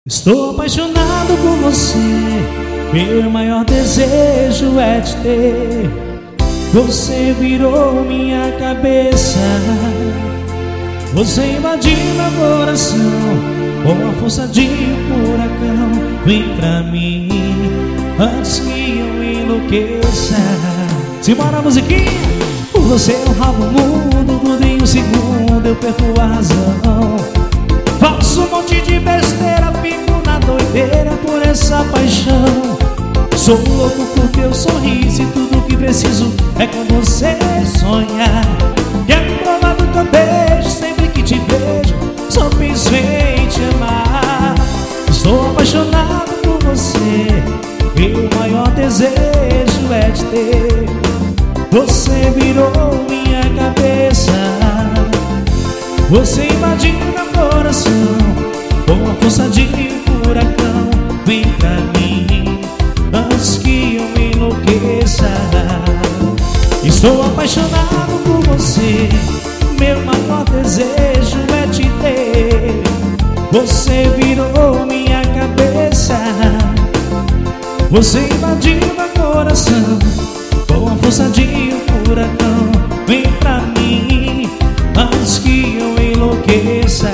Estou apaixonado por você, meu maior desejo é te ter. Você virou minha cabeça, você invadiu meu coração com a força de um furacão. Vem pra mim antes que eu enlouqueça. Simbora, musiquinha! Por você eu roubo o mundo, tudo em um segundo eu perco a razão. Faço um monte de besteira, fico na doideira por essa paixão. Sou louco por teu sorriso e tudo que preciso é com você sonhar. E é provável que eu beijo sempre que te vejo, só penso em te amar. Estou apaixonado por você, meu maior desejo é te ter. Você virou minha cabeça, você invadiu meu coração com a força de um furacão. Vem pra mim antes que eu me enlouqueça. Estou apaixonado por você, meu maior desejo é te ter. Você virou minha cabeça, você invadiu meu coração com a força de um furacão. Vem pra mim antes que eu enlouqueça.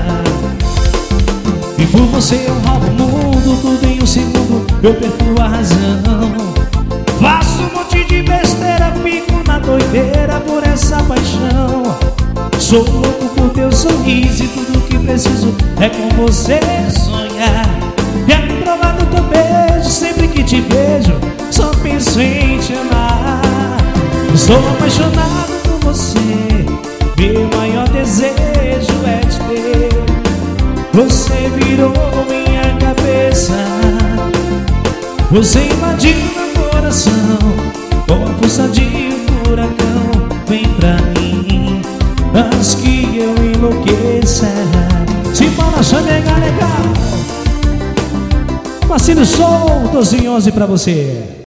E por você eu roubo o mundo, tudo em um segundo eu perco a razão. Faço um monte de besteira, fico na doideira por essa paixão. Sou louco por teu sorriso e tudo que preciso é com você sonhar. E é provado teu beijo, sempre que te vejo só penso em te amar. Estou apaixonado por você, meu maior desejo é te ter. Você virou minha cabeça, você invadiu meu coração com a força de um furacão. Vem pra mim antes que eu enlouqueça. Se fala, chamega legal. Marcelo Show 12 e 11 pra você.